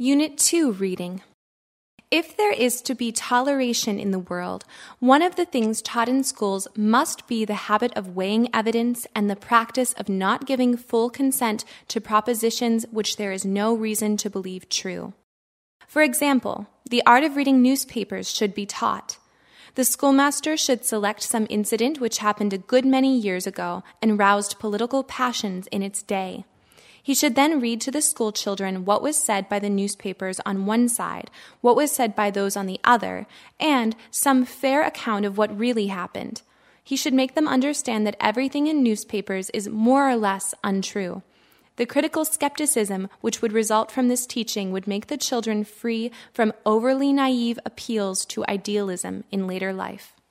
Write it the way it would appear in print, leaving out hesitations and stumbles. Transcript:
Unit 2 Reading. If there is to be toleration in the world, one of the things taught in schools must be the habit of weighing evidence and the practice of not giving full consent to propositions which there is no reason to believe true. For example, the art of reading newspapers should be taught. The schoolmaster should select some incident which happened a good many years ago and roused political passions in its day. He should then read to the school children what was said by the newspapers on one side, what was said by those on the other, and some fair account of what really happened. He should make them understand that everything in newspapers is more or less untrue. The critical skepticism which would result from this teaching would make the children free from overly naive appeals to idealism in later life.